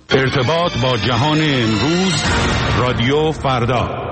ارتباط با جهان امروز، رادیو فردا.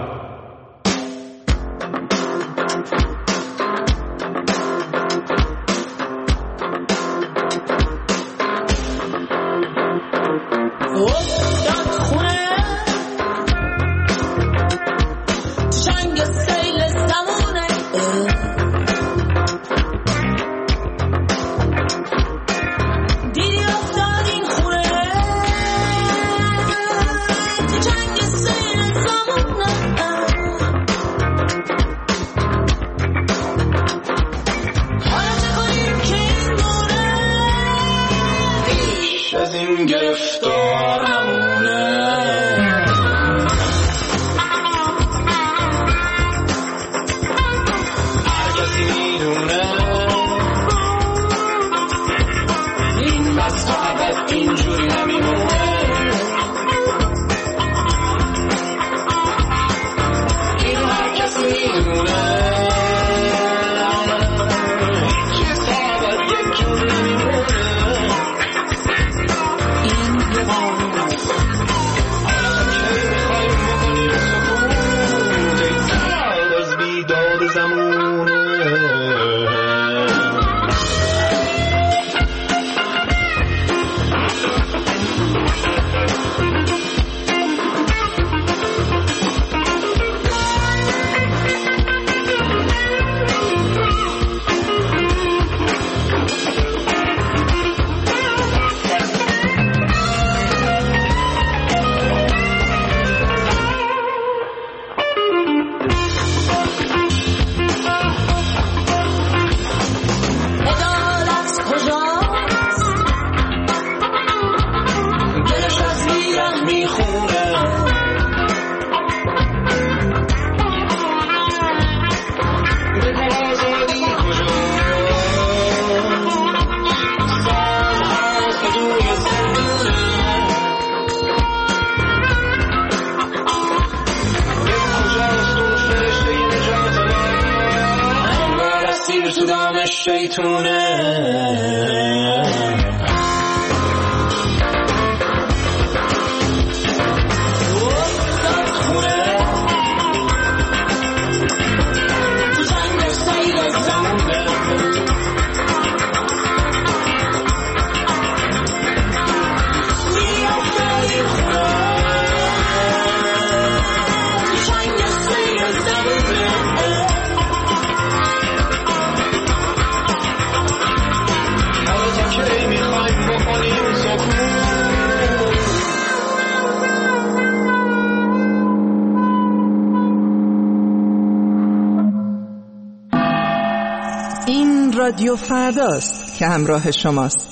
رادیو فرداست که همراه شماست.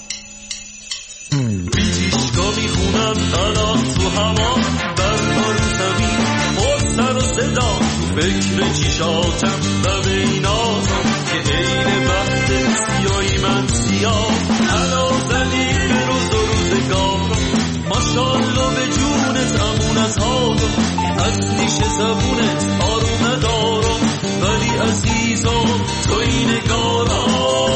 بیتیشگاه میخونم الان تو هوا، برنار زمین پر سر و صدا، تو فکر چیشاتم و بیناتم که عین وقت سیایی من سیاه. الان زدی به روز و روزگارم، ماشالله به جونت امون از حالم، از نیش زبونت آروم ندارم، ولی عزیزم تو این نگارم.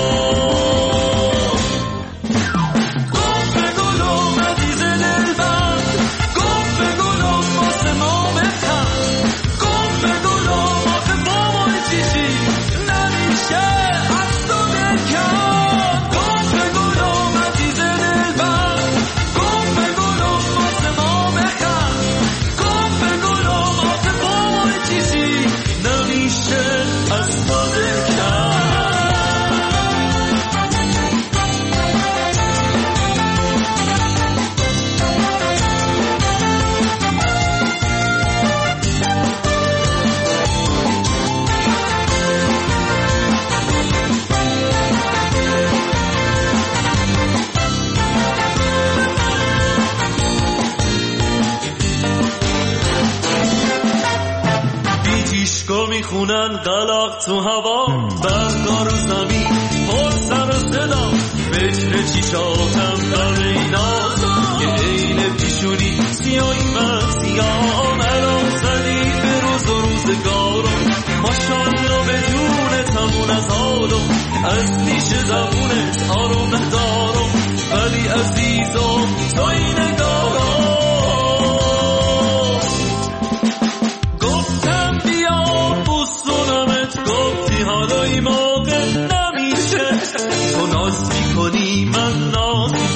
میخونن قلق تو هوا، بردار زمین پر سر و صدا، فکر چیشاتم در اینازم که عین پیشونی سیایی من سیام. الان زدی به روز و روزگارم، ماشالله به جون تمون از حالم، از نیش زبونت آروم ندارم، ولی عزیزم تو این نگاه.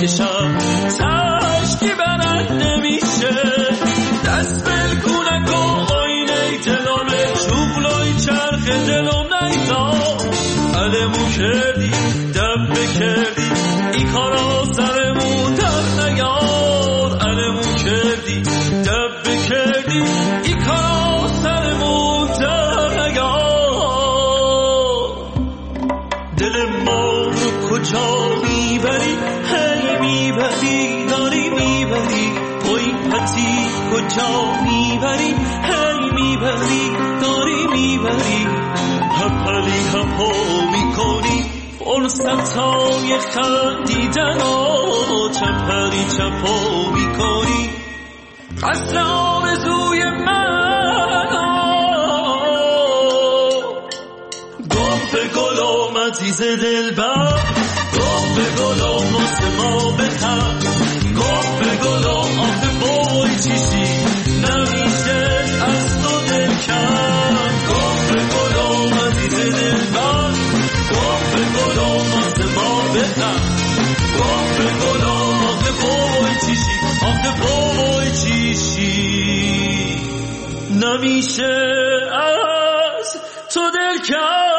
میکشم تشکی برنده میشه دست بلکونه که آینه دلانه شغلای چرخ دلم نیدا علمو کردی دب کردی ای کارا سرمو در نیار علمو کردی دب کردی ای کارا سرمو در نیار دل ما رو کجا میبری هی میبری داری میبری توی پتی کجا میبری هی میبری داری میبری هپلی هپو میکنی فرصتای خندیدن چپلی چپو میکنی قصر آرزوی من گم به گلم عزیز دلبر گم به گلم واسه ما بخم گم به گلم آخه بای چیشی نمیشه از تو دل کن گم به گلم عزیز دلبر گم به گلم واسه ما بخم گم به گلم آخه بای چیشی آخه بای چیشی نمیشه از تو دل کن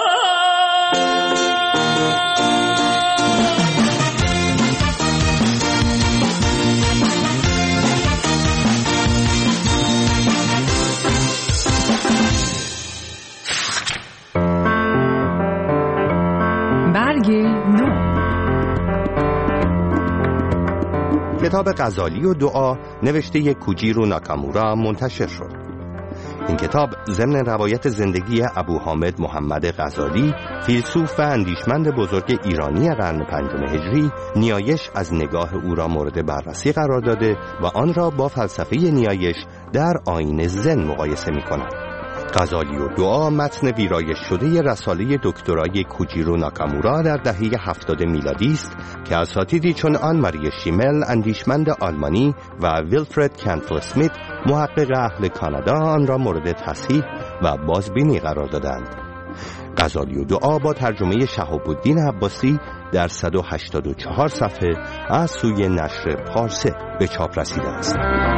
کتاب غزالی و دعا نوشته کوجیرو ناکامورا منتشر شد. این کتاب ضمن روایت زندگی ابو حامد محمد غزالی، فیلسوف و اندیشمند بزرگ ایرانی قرن پنجم هجری، نیایش از نگاه او را مورد بررسی قرار داده و آن را با فلسفه نیایش در آیین زن مقایسه می‌کند. غزالی و دعا متن ویرایش شده رساله دکترای کوجیرو ناکامورا در دهه 70 میلادی است که اساتیدی چون آن ماری شیمل اندیشمند آلمانی و ویلفرد کانتل اسمیت محقق اهل کانادا آن را مورد تصحیح و بازبینی قرار دادند. غزالی و دعا با ترجمه شهاب الدین عباسی در 184 صفحه از سوی نشر پارسه به چاپ رسیده است.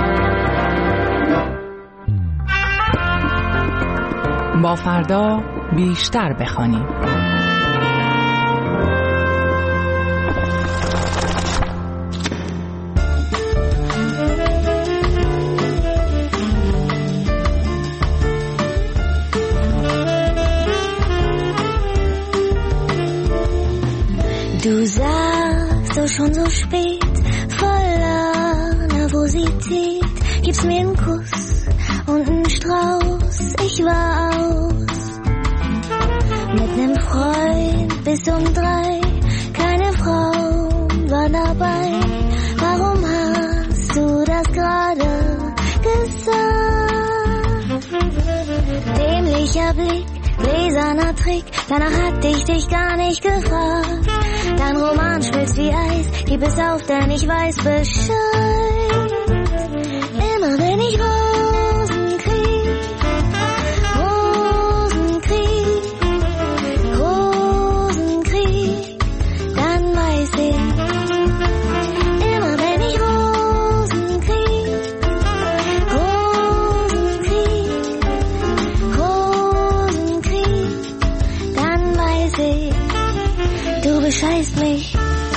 با فردا بیشتر بخوانیم. Du sagst so schon so spät, voller Nervosität, gibst mir einen Kuss und einen Strauß, ich war aus. Mit nem Freund bis um 3, keine Frau war dabei. Warum hast du das gerade gesagt? Dämlicher Blick, gläserner Trick, danach hatte ich dich gar nicht gefragt. Dein Roman schmilzt wie Eis, gib es auf, denn ich weiß Bescheid. Immer wenn ich Rosen krieg, dann weiß ich. Immer wenn ich Rosen krieg, dann weiß ich. Du bescheißt mich.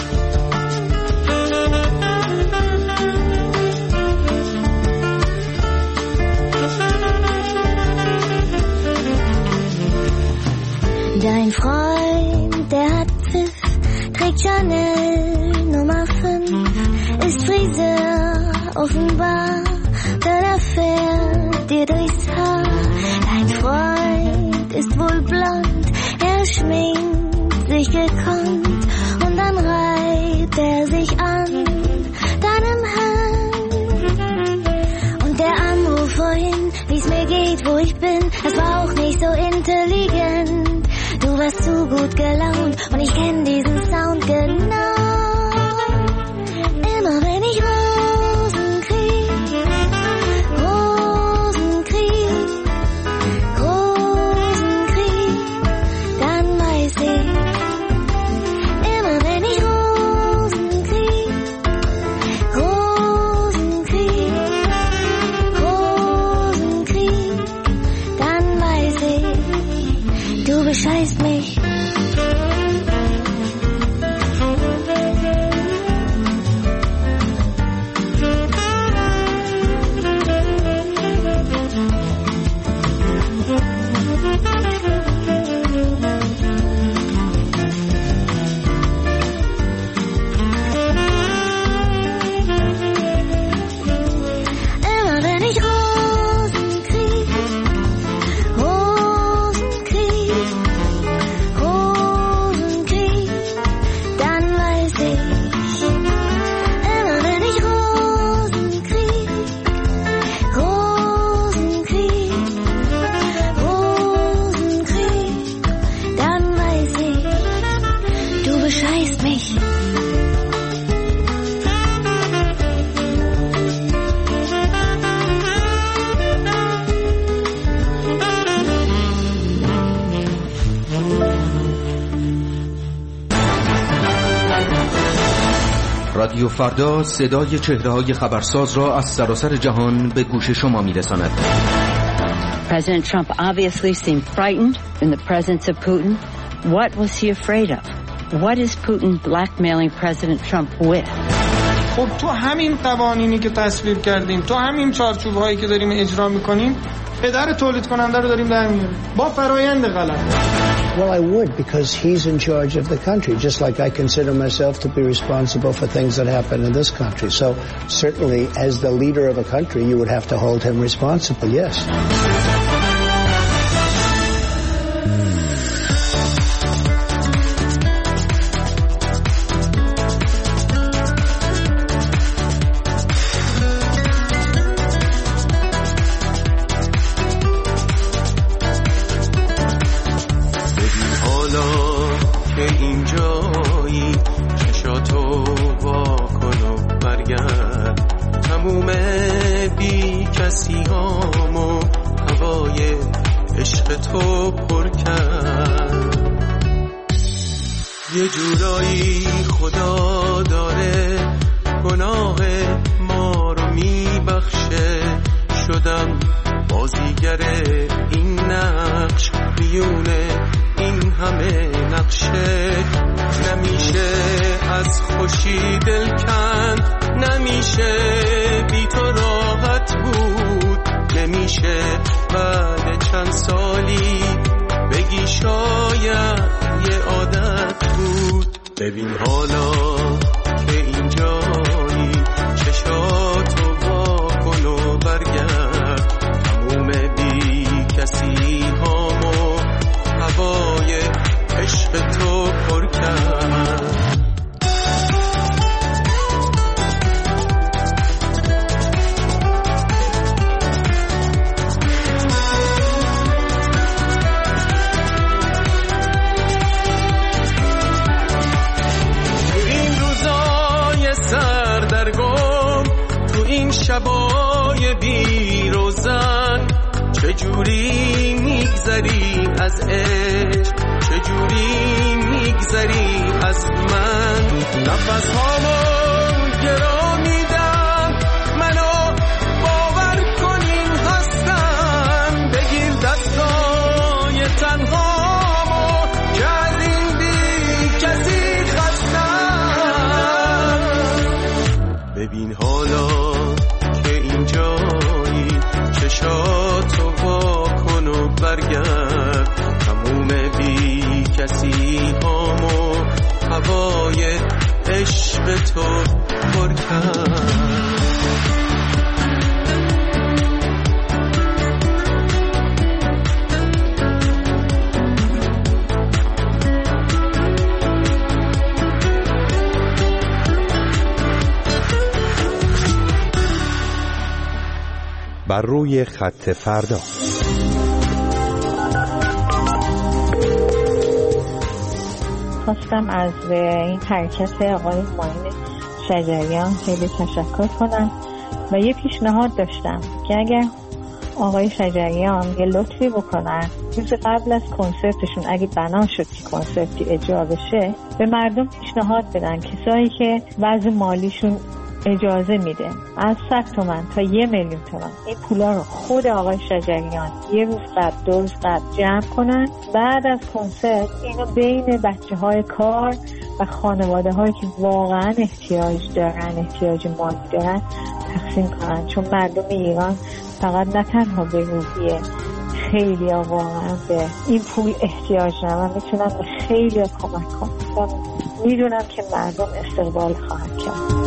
Dein Freund, der hat Pfiff, trägt Chanel Nummer 5, ist Friseur, offenbar, der fährt dir durchs Haar. Dein Freund ist wohl blond, er schminkt sich gekonnt und dann reibt er sich an deinem Hemd. Und der Anruf vorhin, wie's mir geht, wo ich bin, es war auch nicht so intelligent. Du warst zu gut gelaunt und ich kenn diesen Sound genau. Immer wenn ich Rosen krieg, dann weiß ich. Immer wenn ich Rosen krieg, رادیو فردا صدای چهره‌های خبرساز را از سراسر جهان به گوش شما می‌رساند. President Trump obviously seemed frightened in the presence of Putin. What was he afraid of? What is Putin blackmailing President Trump with? خب تو همین قوانینی که تصویب کردیم، تو همین چارچوب‌هایی که داریم اجرا می‌کنیم، پدر تولید کننده رو داریم در میاریم با فرایند غلط. Well, I would, because he's in charge of the country, just like I consider myself to be responsible for things that happen in this country. So certainly, as the leader of a country, you would have to hold him responsible, yes. یه جورایی خدا داره گناه ما رو میبخشه، شدم بازیگر این نقش، بیونه این همه نقشه، نمیشه از خوشی دل کند، نمیشه بی تو راحت بود، نمیشه بعد چند سالی بگی شاید یه عادت بود. ببین حالا که اینجایی چشاتو وا کن و برگرد، تموم بی کسی هامو هوای عشق تو پر کرد. شبای بی روزن چجوری میگذری از عشق، چجوری میگذری از من، نفس هامو گرا میدم، منو باور کنین هستم، بگیر دستای تنهامو که از این بی کسی خستم. ببین حالا جایی چشاتو وا کن و برگرد، تموم بی کسی هامو هوای عشق تو پر کرد. بر روی خط فردا. خواستم از این حرکت آقای معین شجریان خیلی تشکر کنم و یه پیشنهاد داشتم که اگر آقای شجریان یه لطفی بکنن روز قبل از کنسرتشون، اگه بنا شد که کنسرتی اجرا بشه، به مردم پیشنهاد بدن کسایی که وضع مالیشون اجازه میده از 100 تومن تا 1,000,000 تومن این پولا رو خود آقای شجریان یه روز قبل 2 روز قبل جمع کنن، بعد از کنسرت اینو بین بچه‌های کار و خانواده‌هایی که واقعا احتیاج دارن، احتیاج مالی دارن تقسیم کنن. چون مردم ایران فقط نه تنها به روحیه، خیلی واقعا به این پول احتیاج دارن و میتونن به خیلی کمک کنن. میدونم که مردم استقبال خواهند کرد.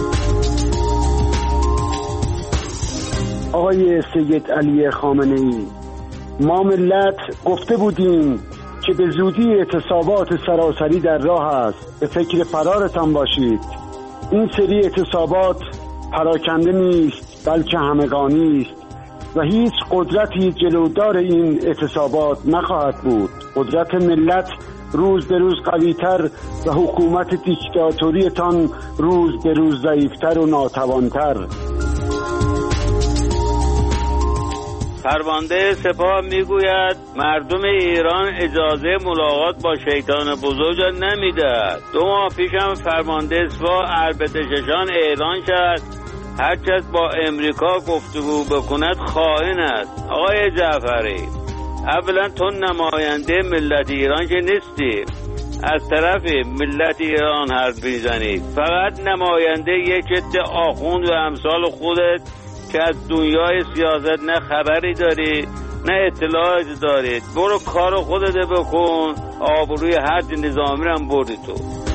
آقای سید علی خامنه‌ای، ما ملت گفته بودیم که به زودی اعتصابات سراسری در راه است، به فکر فرارتان باشید. این سری اعتصابات پراکنده نیست بلکه همگانی است و هیچ قدرتی جلودار این اعتصابات نخواهد بود. قدرت ملت روز به روز قوی‌تر و حکومت دیکتاتوریتان روز به روز ضعیف‌تر و ناتوان‌تر. فرمانده سپاه میگوید مردم ایران اجازه ملاقات با شیطان بزرگ را نمیدهد. 2 ماه پیشم فرمانده سپاه اربدششان اعلان کرد هر کس با امریکا گفتگو بکند خائن است. آقای جعفری، اولا تو نماینده ملت ایران که نیستی، از طرف ملت ایران حرف میزنید. فقط نماینده یک عده آخوند و امثال خودت که از دنیای سیاست نه خبری داری نه اطلاعاتی دارید. برو کار خودت بکن، آبروی حد نظامی رو هم بردی تو.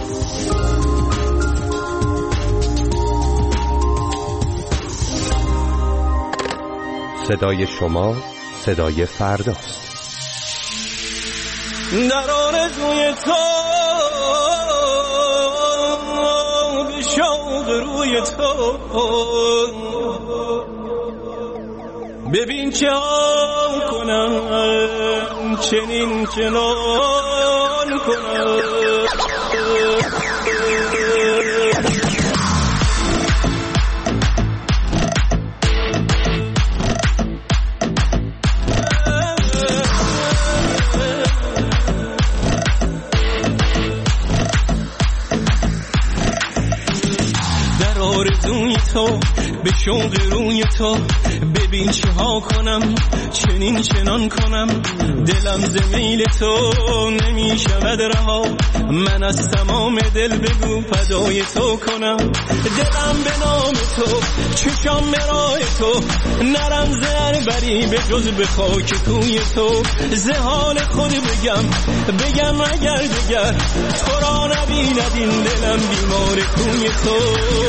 صدای شما صدای فرداست. در آرزوی تو به شوق روی تو ببین چه ها کنم چنین چنان کنم. تو به شوق روی تو ببین چه ها کنم چنین چنان کنم. دلم ز میل تو نمی شود رها، من از تمام دل بگو فدای تو کنم. دلم به نام تو چشام برای تو نرم زر بری به جز به خاک کوی تو. ز حال خود بگم اگر دگر تو را نبیند این دلم بیمار کوی تو.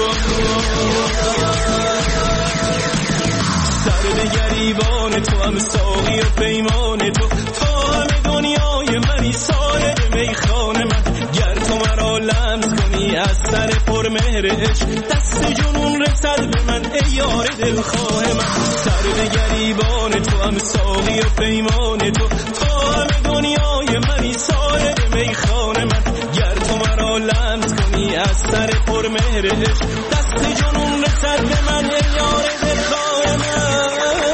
سر به گریبان تو هم ساقی و پیمان تو همه دنیای منی سایر میخانه من. گر تو مرا لمس کنی از سر پر مهر عشق دست جنون رسد به من ای یار دلخواه من. سر به گریبان تو هم ساقی و پیمان تو همه دنیای منی سایر میخانه من. گر تو مرا لمس کنی از سر پر مهر عشق دست جنون رسد به من ای یار دلخواه من.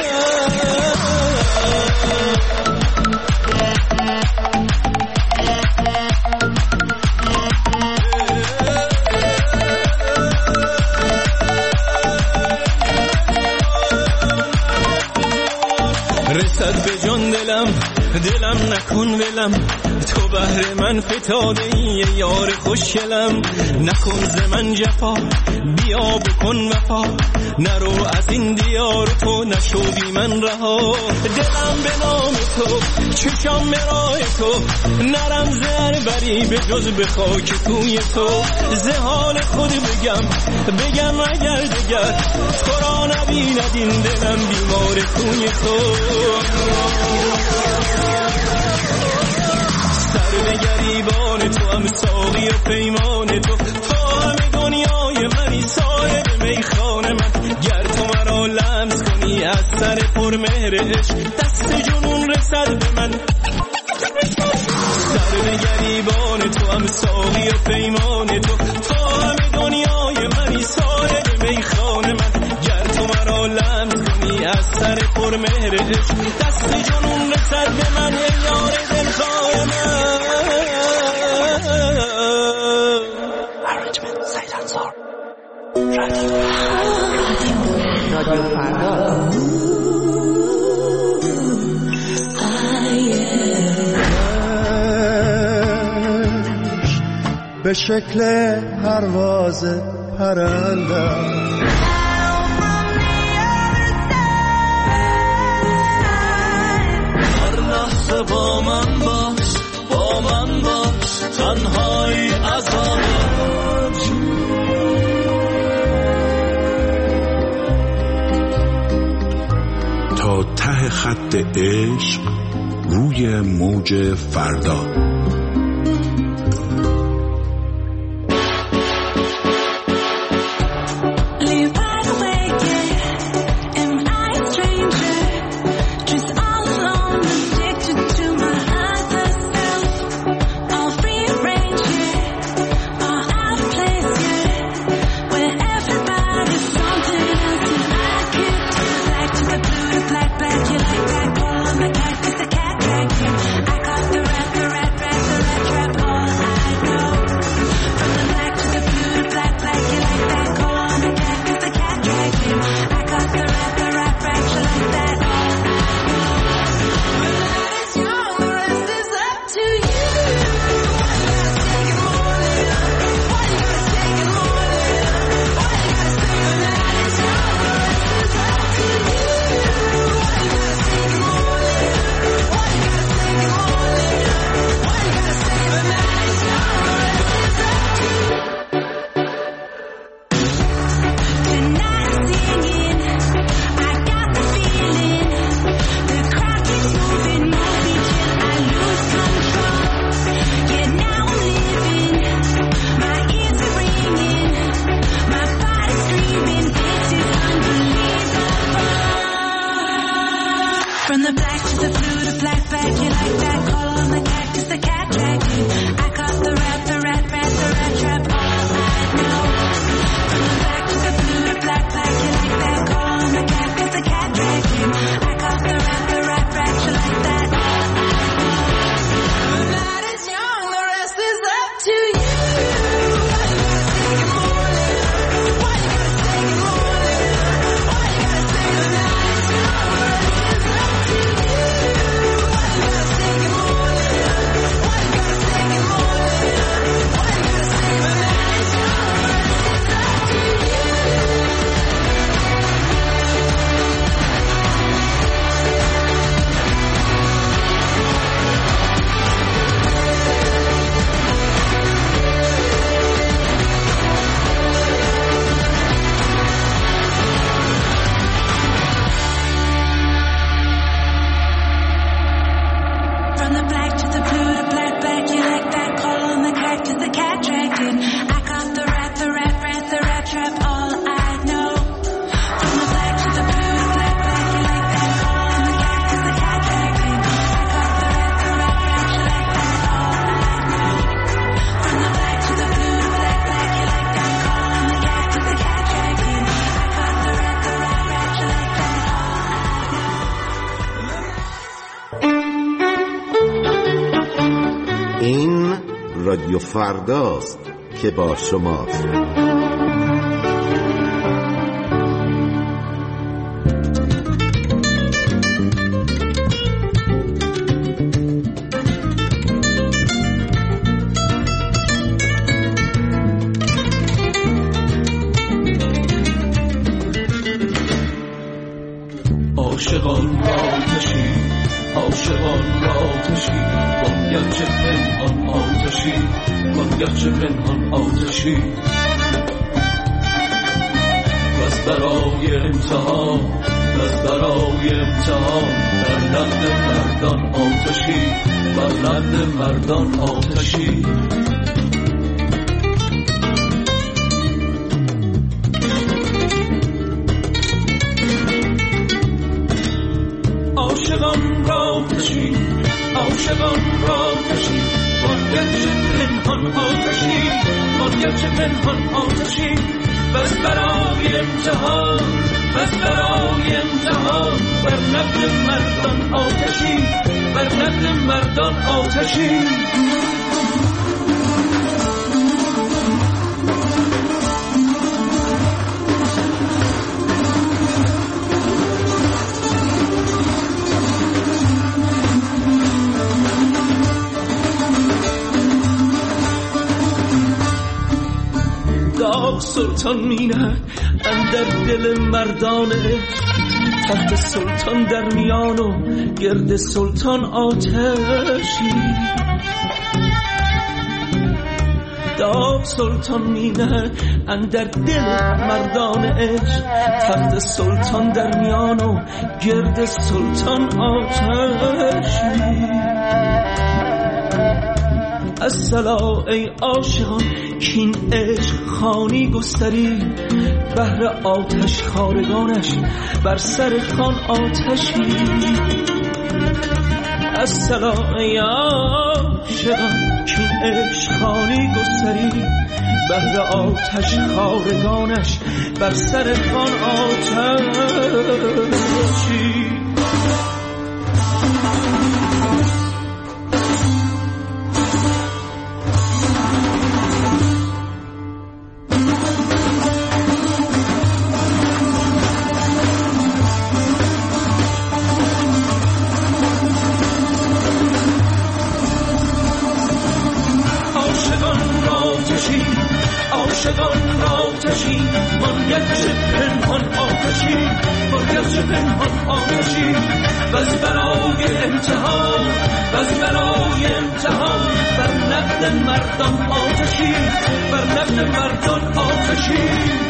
رسد به جان دلم نکن ولم، تو بهر من فتاده ای یار خوشگلم. نکن ز من جفا بیا بکن وفا، نرو از این دیار تو نشو بی من رها. دلم به نام تو چشام برای تو نرم زر بری به جز به خاک کوی تو. ز حال خود بگم اگر دگر تو را نبیند این دلم بیمار کوی تو. سر به گریبان تو هم ساقی و پیمان تو همه دنیای منی سایر میخانه من. گر تو مرا لمس کنی از سر پر مهر عشق دست جنون رسد به من. سر به گریبان تو هم ساقی و پیمان تو همه دنیای منی سایر میخانه من. گر تو مرا لمس کنی از سر پر مهر عشق دست جنون رسد به من ای یار دلخواه من. رادیو فردا. به شکل پرواز پرنده هر لحظه با من باش تنهایی عذابه. تا ته خط عشق روی موج فردا. You like رادیو فرداست که با شماست. عاشقان آتشی، عاشقان آتشی، گرچه پنهان آتشی، گرچه پنهان آتشی، بس برای امتحان، بس برای امتحان، بر نقد مردان آتشی، بر نقد مردان آتشی. عاشقان را کشی، عاشقان را کشی، گرچه پنهان آتشی، گرچه پنهان آتشی، بس برای امتحان، بس برای امتحان، بر نقد مردان آتشی، بر نقد مردان آتشی. سلطان مینه اندر دل مردانه، تخت سلطان در میان و گرد سلطان آتشی. داغ سلطان مینه اندر دل مردانه، تخت سلطان در میان و گرد سلطان آتشی. الصلا ای عاشقان کین عشق خانی گستری، بهر آتش خارگانش بر سر خان آتشی. الصلا ای عاشقان کین عشق خانی گستری، بهر آتش خارگانش بر سر خان آتشی. مردان آتشی، بر نبض مردان آتشی.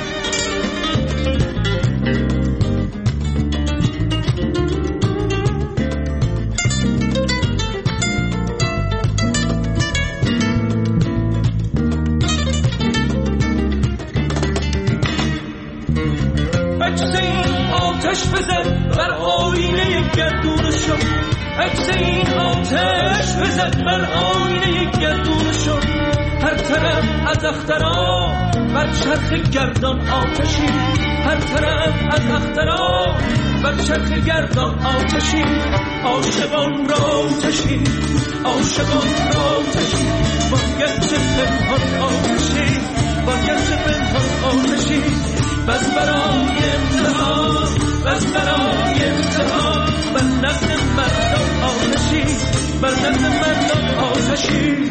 آتش بزن بر آینه گردونشو، عکس این آتش بزن بر آینه گردونشو. هر طرف از اخترا بر چرخ گردان آتشی، هر طرف از اخترا بر چرخ گردان آتشی. عاشقان را آتشی، عاشقان را آتشی، باید چه پنهان آتشی، باید چه پنهان آتشی. بس برای امتحان، بس برای امتحان، بر نبض مردان آتشی، بر نبض مردان آتشی.